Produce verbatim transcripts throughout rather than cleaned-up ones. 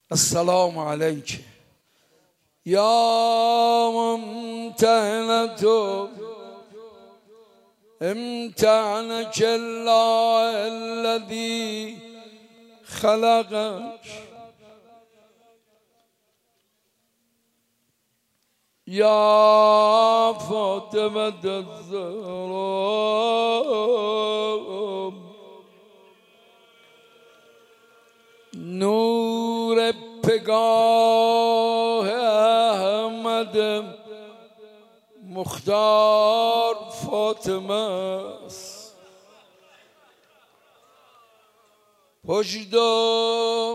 السلام علیک یا ممتحنة امتحنك الله الذي خلقك یا فاطمة الزهراء نور پگاه احمد مختار فاطمه است. پشت و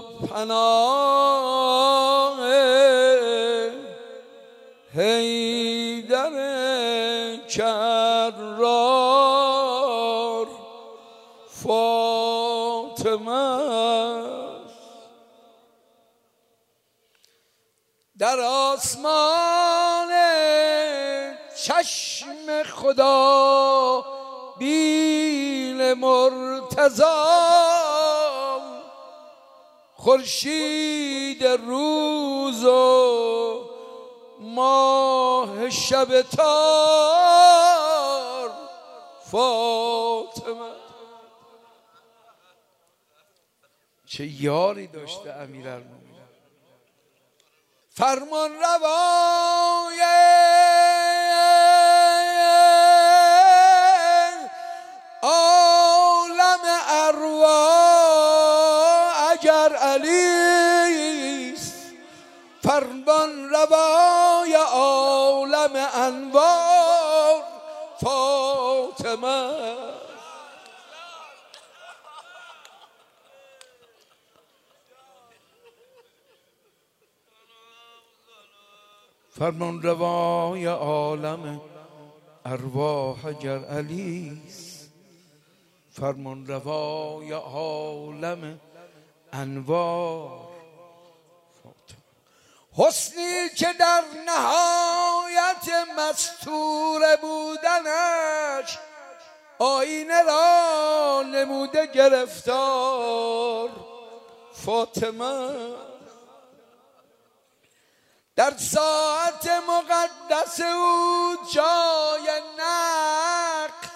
پناه حیدر کرار فاطمه است. در آسمان چشم خدا بین مرتضی خورشید روز و ماه شب تار فاطمه. چه یاری داشته امیرالمومنین. فرمان روای عالم ارواح اگر علیست، فرمان روای عالم انوار فاطمه. فرمان روای عالم ارواح اگر علیست، فرمان روای عالم انوار فاطمه. حسنی که در نهایت مستور بودنش آینه را نموده گرفتار فاطمه. در ساعت مقدس او جای نقص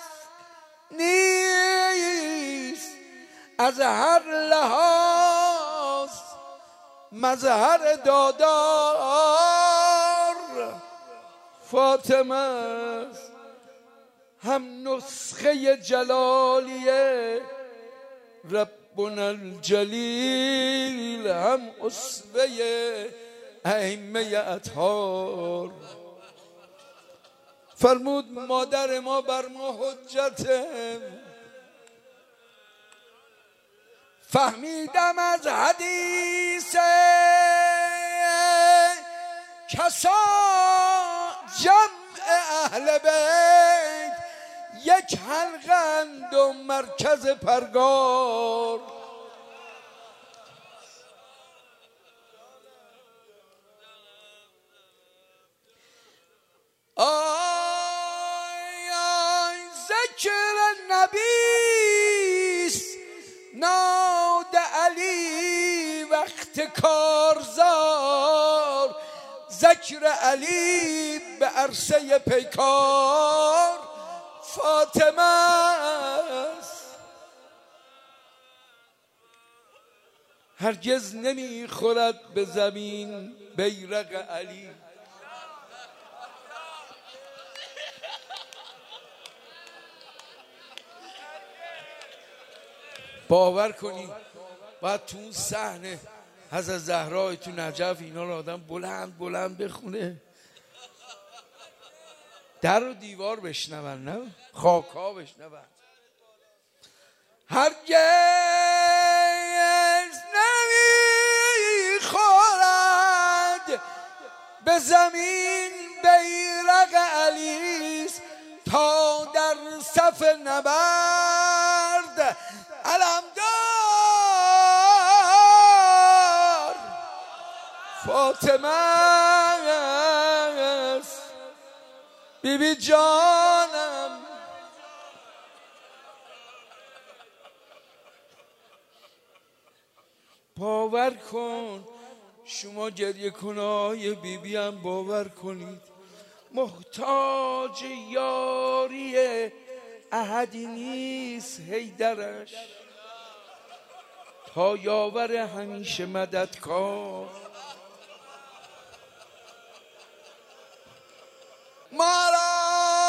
نیست، از هر لحاظ مظهر دادار فاطمه است. هم نسخه جلالیه ربنا الجلیل، هم اسوه ائمه اطهار. فرمود مادر ما بر ما حجته. فهمیدم از حدیث کسا جمع اهل بیت یک حلقند و مرکز پرگار. آی آی ذکر نبیست ناد علی وقت کارزار، ذکر علی به عرصه پیکار فاطمه است. هرگز نمیخورد به زمین بیرق علی. باور کنی بعد تو اون صحنه حضرت زهرا تو نجف اینا رو آدم بلند بلند بخونه، در و دیوار بشنون، نه خاکا بشنون. هرگز نمیخورد به زمین بیرق علیست، تا در صف نبرد علمدار فاطمه است. بی بی جانم باور کن شما گریه کنای بی بی هم باور کنید محتاج یاری احدی نیست حیدرش، تا یاور همیشه مددکار. مارا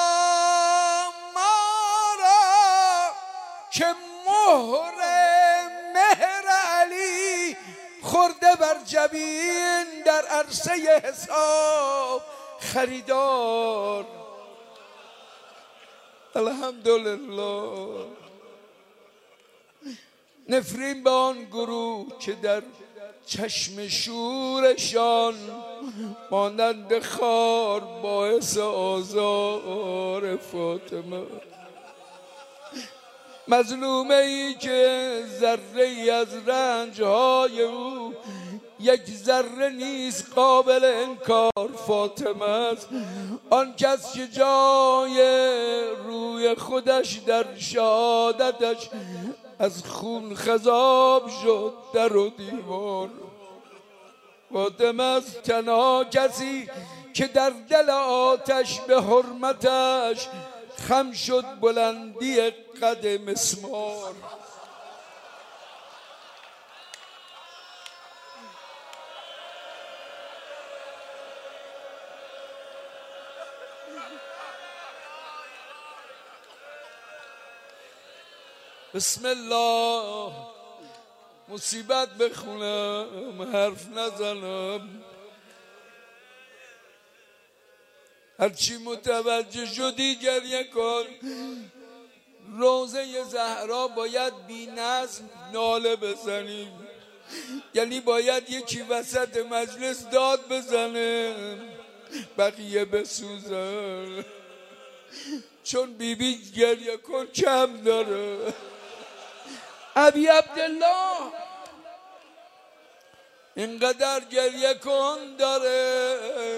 مارا که مهر مهر علی خورده بر جبین در عرصه حساب خریدار. الحمدلله. نفرین به آن گروه که در چشم شورشان مانند خار باعث آزار فاطمه، مظلومه ای که ذره ای از رنجهای او یک ذره نیست قابل انکار فاطمه است. آن کس که جای روی خودش در شهادتش از خون خضاب شد در و دیوار. فاطمه است تنها کسی که در دل آتش به حرمتش خم شد بلندی قد مسمار. بسم الله. مصیبت بخونم حرف نزنم، هرچی متوجه شدی گریه کن. روزه زهرا باید بی نظم ناله بزنیم، یعنی باید یکی وسط مجلس داد بزنه بقیه بسوزن، چون بی بی گریه کن کم داره. ابی عبدالله اینقدر گریه کن داره.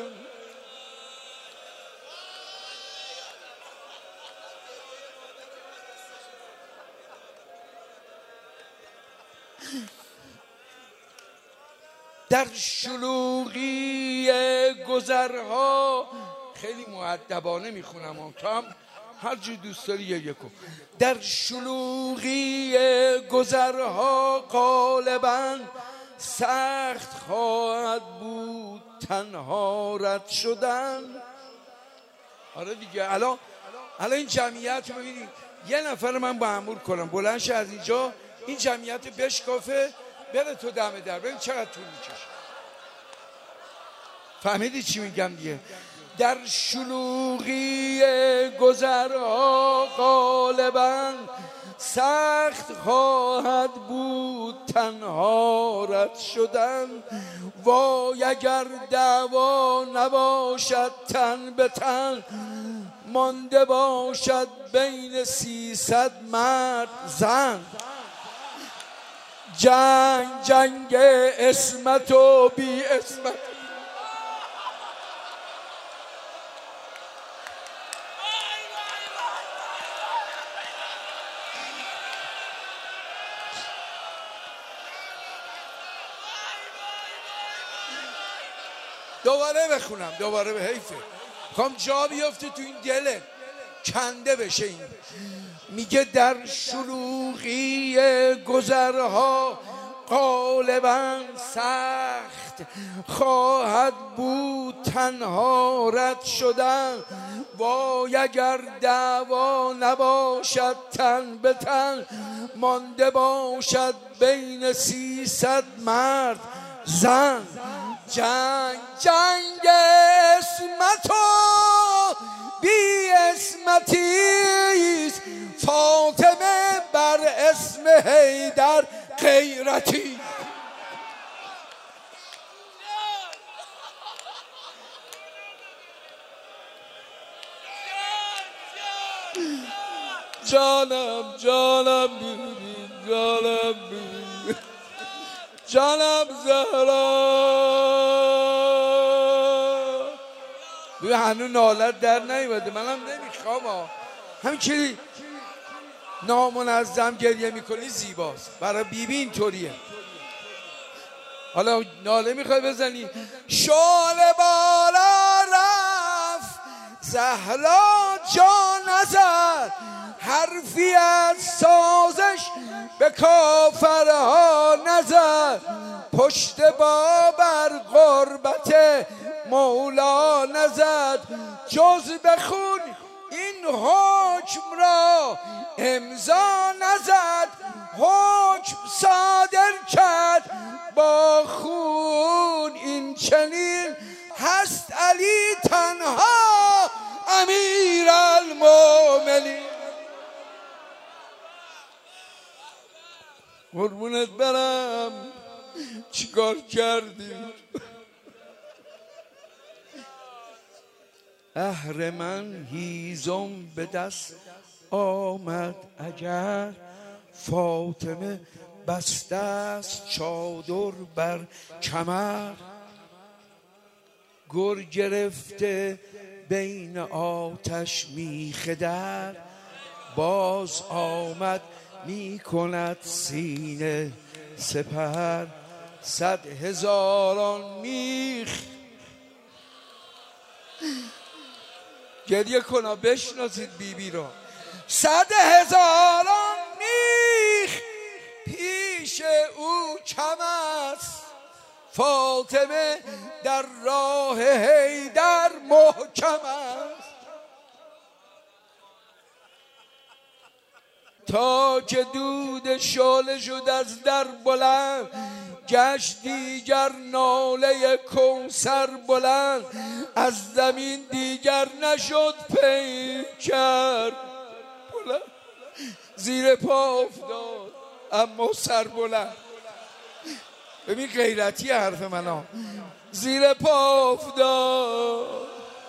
در شلوغی گذرها خیلی مؤدبانه میخونم، تو هم هر جور دوست داری گریه کن. در شلوغی گذرها غالباً سخت خواهد بود تنها رد شدن. آره دیگه. الان الان این جمعیت رو ببینید، یه نفر من با امور کنم بلند شه از اینجا، این جمعیت بشکافه بره تو دم در، ببین چقدر طول میکشه. فهمیدی چی میگم دیگه؟ در شلوغی گذرها غالباً سخت خواهد بود تنها رد شدن. وای اگر دعوا نباشد تن به تن، مانده باشد بین سیصد مرد زن. جنگ جنگ اسمت و بی اسمت. دوباره بخونم، دوباره به حیفه، خوام جا بیفته تو این دله کنده بشه. این میگه در شلوغی گذرها غالباً سخت خواهد بود تنها رد شدن. وای اگر دعوا نباشد تن به تن، مانده باشد بین سیصد مرد زن. جنگ جنگ اسمت و بی اسمتیست، فاطمه بر اسم حیدر غیرتی. جانم جانم بیبی جانم بیبی جانم زهرا. ببین هنوز نالت در نیومده، منم نمیخوام. همین که نامنظم گریه میکنی زیباست، برای بیبی اینطوریه. حالا ناله میخوای بزنی؟ شعله بالا رفت زهرا جا نزد، حرفی از سازش به کافرها نزد، پشت بابر غربت مولا نزد، جز بخون این حکم را امضا نزد، حکم صادر کرد با خون این چنین، هست علی تنها امیر المؤمنین. قربونت برم، چیکار کردی؟ اهرمن هیزم به دست آمد اگر، فاطمه بسته است چادر بر کمر، گر گرفته بین آتش میخ در، باز آمد می کند سینه سپر، صد هزاران میخ. گریه کنا بشناسید بی بی را. صد هزاران میخ پیش او کم است، فاطمه در راه حیدر محکم است، تا که دود شعله شد از در بلند، گشت دیگر ناله کوثر بلند، از زمین دیگر نشد پیکر بلند، زیر پا افتاد اما سر بلند. ببین غیرتی حرف منو، زیر پا افتاد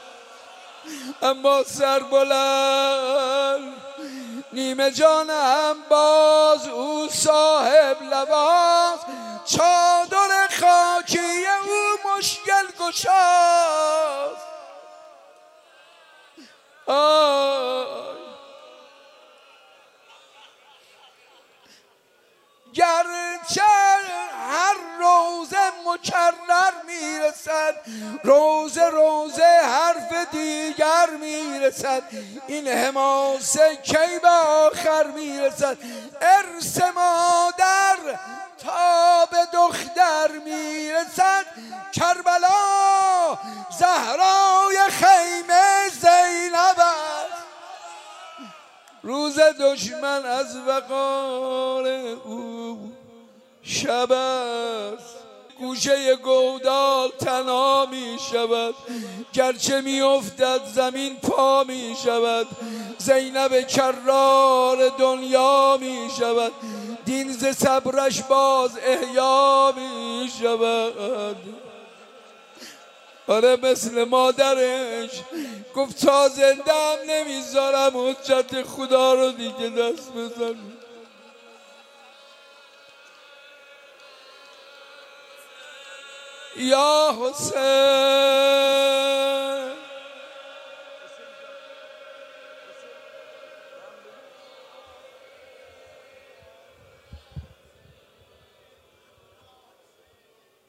اما سر بلند، نیمه جانم باز او صاحب لباس، چادر خاکی او مشکل گشاست. گرچه هر روزه مکرر میرسد، روزه روزه حرف دیگر میرسد، این حماسه کی به آخر میرسد، ارث مادر تا به دختر میرسد، کربلا زهرای خیمه زینب است، روز دشمن از وقار او شب است، گوشه گودال تنها می شود، گرچه می افتد زمین پا می شود، زینب کرار دنیا می شود، دین ز صبرش باز احیا می شود. آره مثل مادرش گفت تا زندم نمیذارم حجت خدا رو دیگه دست بزن. یا حسین